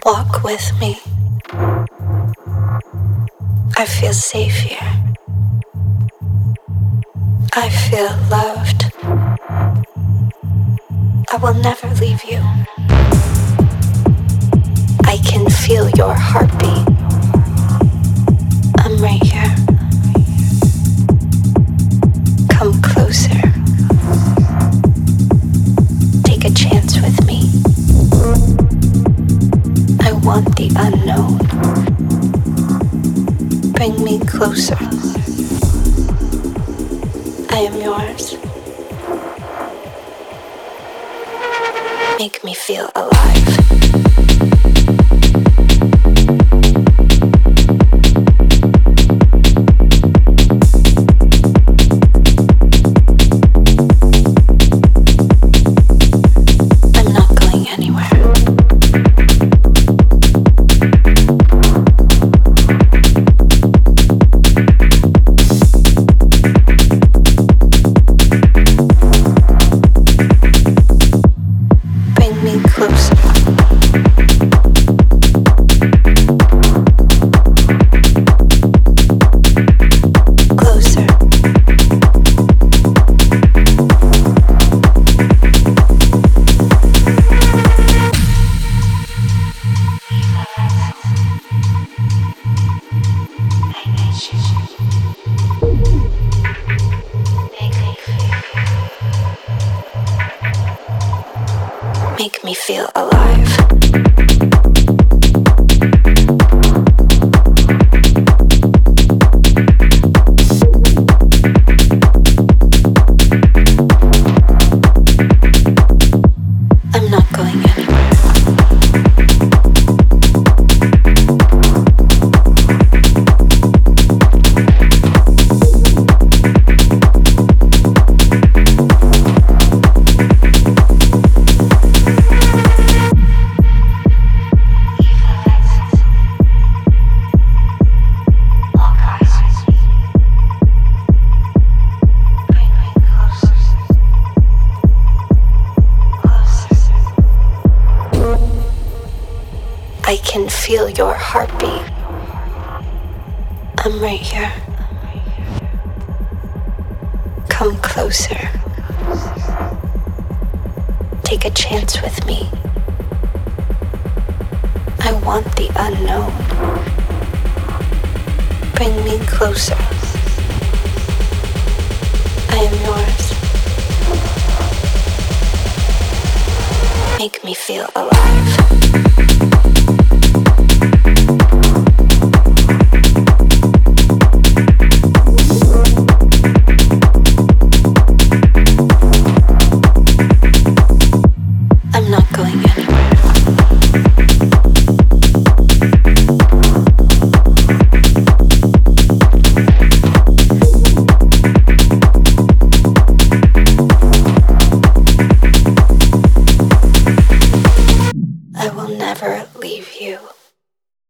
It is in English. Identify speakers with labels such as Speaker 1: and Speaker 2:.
Speaker 1: Walk with me. I feel safe here. I feel loved. I will never leave you. I can feel your heartbeat. I'm right here. Come closer. Take a chance with me. I want the unknown. Bring me closer. I am yours. Make me feel alive. Make me feel alive. I'm not going anywhere. I can feel your heartbeat. I'm right here. Come closer. Take a chance with me. I want the unknown. Bring me closer. I am yours. Make me feel alive.